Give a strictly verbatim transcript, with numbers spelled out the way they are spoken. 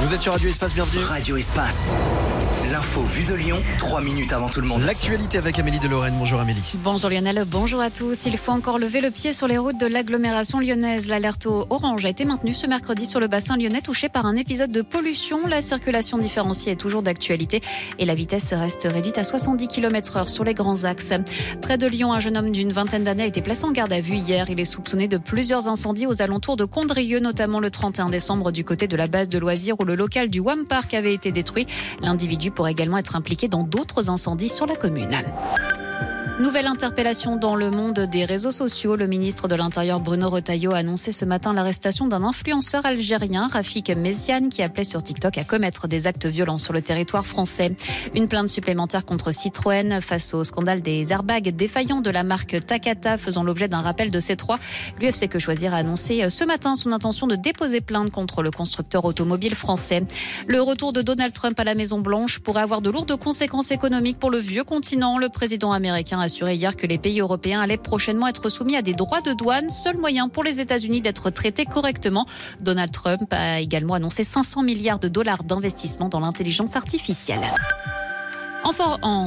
Vous êtes sur Radio Espace, bienvenue. Radio Espace. L'info vue de Lyon, trois minutes avant tout le monde. L'actualité avec Amélie de Lorraine. Bonjour Amélie. Bonjour Lionel, bonjour à tous. Il faut encore lever le pied sur les routes de l'agglomération lyonnaise. L'alerte au orange a été maintenue ce mercredi sur le bassin lyonnais touché par un épisode de pollution. La circulation différenciée est toujours d'actualité et la vitesse reste réduite à soixante-dix kilomètres heure sur les grands axes. Près de Lyon, un jeune homme d'une vingtaine d'années a été placé en garde à vue hier. Il est soupçonné de plusieurs incendies aux alentours de Condrieu, notamment le trente et un décembre du côté de la base de loisirs où le local du Wham Park avait été détruit. L'individu pourrait également être impliqué dans d'autres incendies sur la commune. Nouvelle interpellation dans le monde des réseaux sociaux. Le ministre de l'Intérieur Bruno Retailleau a annoncé ce matin l'arrestation d'un influenceur algérien, Rafik Méziane, qui appelait sur TikTok à commettre des actes violents sur le territoire français. Une plainte supplémentaire contre Citroën face au scandale des airbags défaillants de la marque Takata faisant l'objet d'un rappel de C trois. L'U F C Que Choisir a annoncé ce matin son intention de déposer plainte contre le constructeur automobile français. Le retour de Donald Trump à la Maison-Blanche pourrait avoir de lourdes conséquences économiques pour le vieux continent. Le président américain a assuré hier que les pays européens allaient prochainement être soumis à des droits de douane, seul moyen pour les États-Unis d'être traités correctement. Donald Trump a également annoncé cinq cents milliards de dollars d'investissement dans l'intelligence artificielle. En, for- en